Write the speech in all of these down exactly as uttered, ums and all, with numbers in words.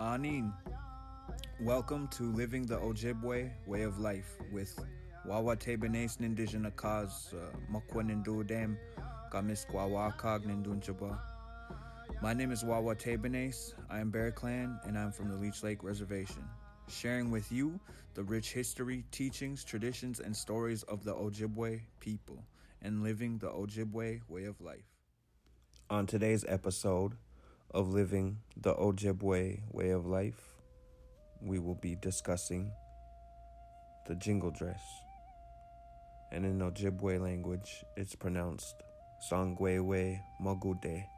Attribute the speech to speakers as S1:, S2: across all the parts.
S1: Anin, welcome to Living the Ojibwe Way of Life with Wawa Tebenes Nindijana Kaz Mokwan Ndudem Kamiskwawa Kag Nindunjaba. My name is Wawa Tebenes. I am Bear Clan and I'm from the Leech Lake Reservation, sharing with you the rich history, teachings, traditions, and stories of the Ojibwe people and living the Ojibwe way of life. On today's episode of Living the Ojibwe way of life, we will be discussing the jingle dress. And in Ojibwe language, it's pronounced Sangwewe Mogude.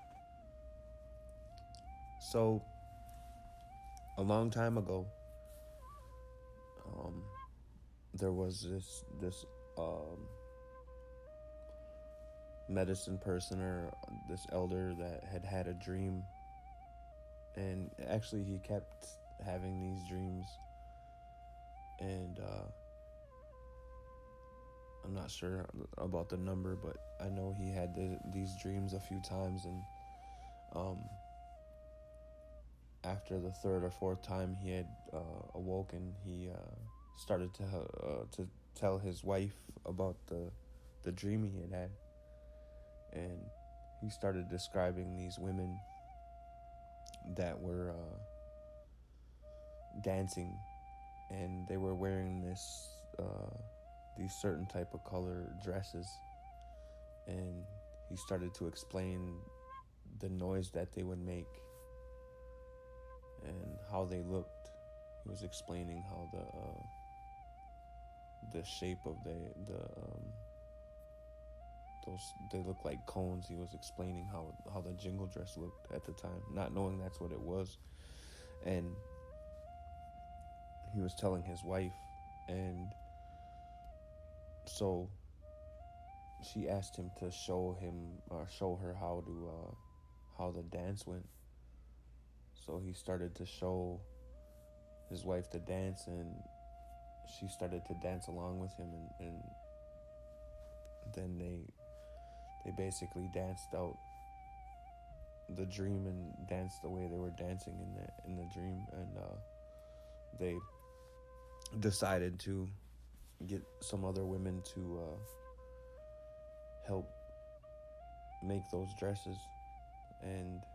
S1: So, a long time ago, um, there was this this um, medicine person or this elder that had had a dream, and actually he kept having these dreams, and uh, I'm not sure about the number, but I know he had the, these dreams a few times, and um, after the third or fourth time he had uh, awoken, he uh, started to uh, to tell his wife about the the dream he had had, and he started describing these women that were uh, dancing, and they were wearing this uh, these certain type of color dresses, and he started to explain the noise that they would make and how they looked. He was explaining how the uh, the shape of the the um, those they look like cones. He was explaining how how the jingle dress looked at the time, not knowing that's what it was, and he was telling his wife, and so she asked him to show him or show her how to uh, how the dance went. So he started to show his wife the dance, and she started to dance along with him, and, and then they they basically danced out the dream and danced the way they were dancing in the in the dream, and uh, they decided to get some other women to uh, help make those dresses, and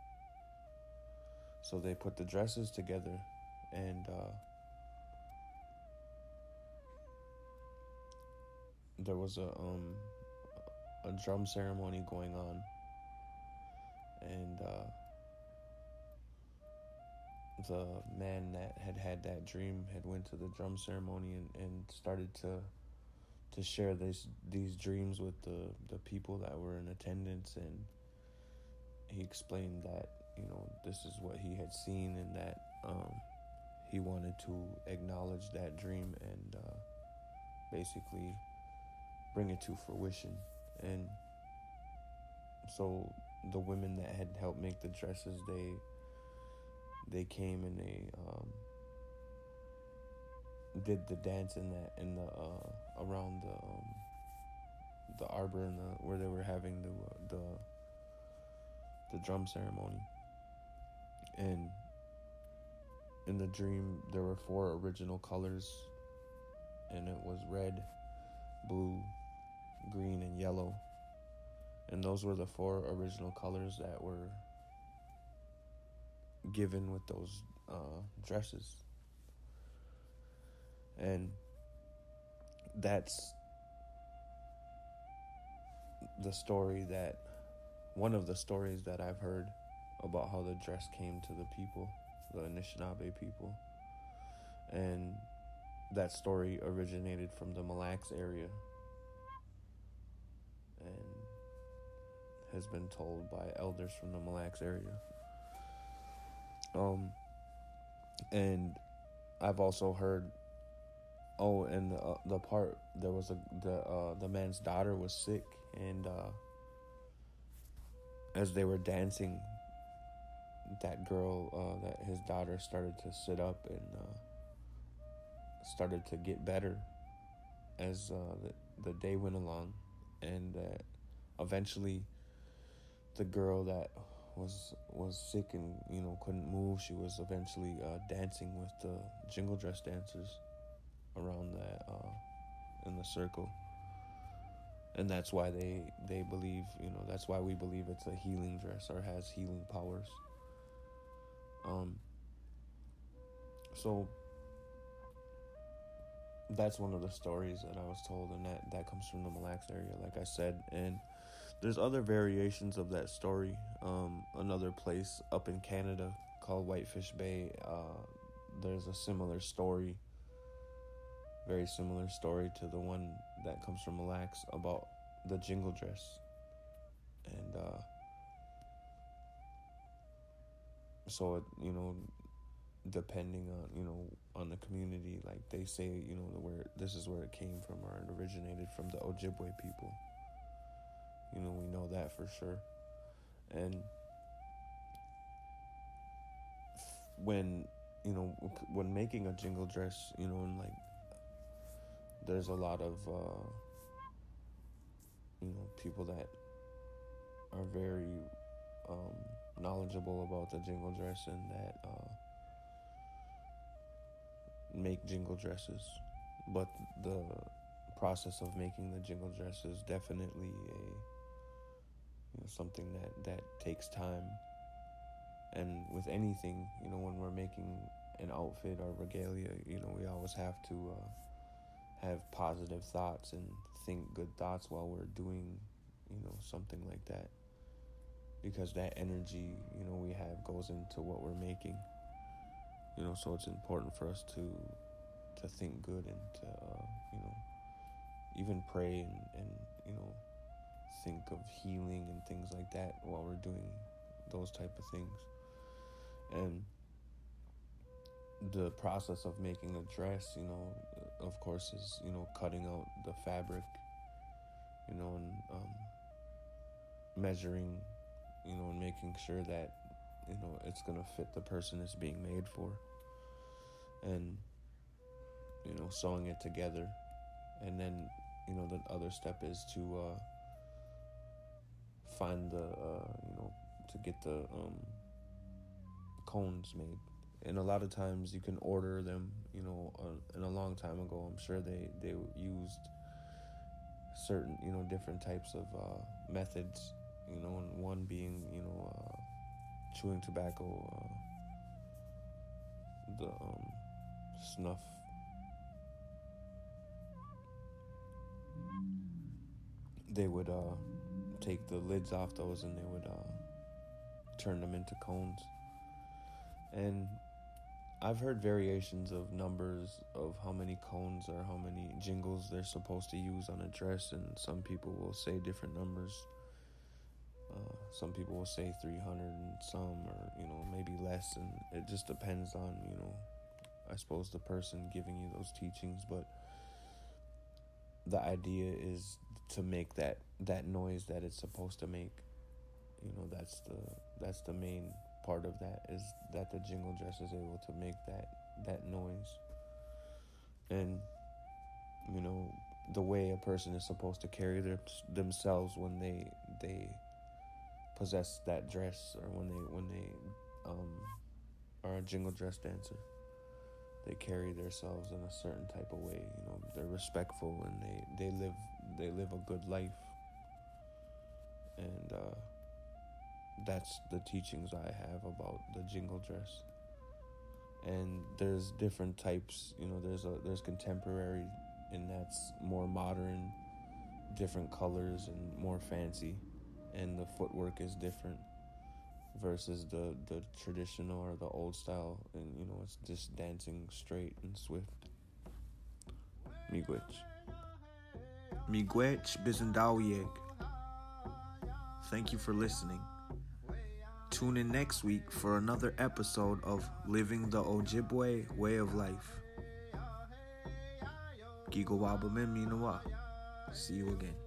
S1: so they put the dresses together, and uh, there was a um a drum ceremony going on, and uh, the man that had had that dream had went to the drum ceremony and, and started to to share this these dreams with the the people that were in attendance, and he explained that, you know, this is what he had seen, and that um, he wanted to acknowledge that dream and uh, basically bring it to fruition. And so the women that had helped make the dresses, they they came and they um, did the dance in that in the uh, around the um, the arbor and the where they were having the the the drum ceremony. And in the dream there were four original colors, and it was red, blue, green, and yellow, and those were the four original colors that were given with those uh, dresses. And that's the story that one of the stories that I've heard about how the dress came to the people, the Anishinaabe people. And that story originated from the Mille Lacs area and has been told by elders from the Mille Lacs area. Um, and I've also heard, oh, and the, uh, the part, there was a, the, uh, the man's daughter was sick, and, uh, as they were dancing, that girl, uh, that his daughter started to sit up and, uh, started to get better as, uh, the, the day went along, and, uh, eventually the girl that
S2: was was sick and, you know, couldn't move, she was eventually uh, dancing with the jingle dress dancers around that uh, in the circle. And that's why they they believe, you know, that's why we believe it's a healing dress or has healing powers. Um. So that's one of the stories that I was told, and that, that comes from the Mille Lacs area, like I said. And there's other variations of that story. Um, another place up in Canada called Whitefish Bay, uh, there's a similar story, very similar story to the one that comes from Mille Lacs about the jingle dress. And uh, so, it, you know, depending on, you know, on the community, like they say, you know, where this is where it came from, or it originated from the Ojibwe people. You know, we know that for sure. And when, you know, when making a jingle dress, you know, and like there's a lot of, uh, you know, people that are very um, knowledgeable about the jingle dress and that uh, make jingle dresses. But the process of making the jingle dress is definitely a, you know, something that, that takes time. And with anything, you know, when we're making an outfit or regalia, you know, we always have to uh, have positive thoughts and think good thoughts while we're doing, you know, something like that. Because that energy, you know, we have goes into what we're making. You know, so it's important for us to to think good and to, uh, you know, even pray and, and, you know, think of healing and things like that while we're doing those type of things. And the process of making a dress, you know, of course, is, you know, cutting out the fabric, you know, and um, measuring, you know, and making sure that, you know, it's going to fit the person it's being made for. And, you know, sewing it together. And then, you know, the other step is to uh, find the, uh, you know, to get the um, cones made. And a lot of times you can order them, you know, uh, and a long time ago, I'm sure they, they used certain, you know, different types of uh, methods, you know, and one being, you know, uh, chewing tobacco, uh, the um, snuff. They would uh, take the lids off those and they would uh, turn them into cones. And I've heard variations of numbers of how many cones or how many jingles they're supposed to use on a dress, and some people will say different numbers. Uh, some people will say three hundred and some, or, you know, maybe less, and it just depends on, you know, I suppose the person giving you those teachings. But the idea is to make that, that noise that it's supposed to make. You know, that's the that's the main part of that, is that the jingle dress is able to make that that noise. And, you know, the way a person is supposed to carry their themselves when they they possess that dress, or when they when they um, are a jingle dress dancer, they carry themselves in a certain type of way. You know, they're respectful and they they live they live a good life. And uh, that's the teachings I have about the jingle dress. And there's different types, you know, there's a there's contemporary, and that's more modern, different colors and more fancy, and the footwork is different versus the the traditional or the old style, and, you know, it's just dancing straight and swift. Miigwech.
S1: Miigwech Bizendawieg. Thank you for listening. Tune in next week for another episode of Living the Ojibwe Way of Life. Gigo Waba Mimi Nawa. See you again.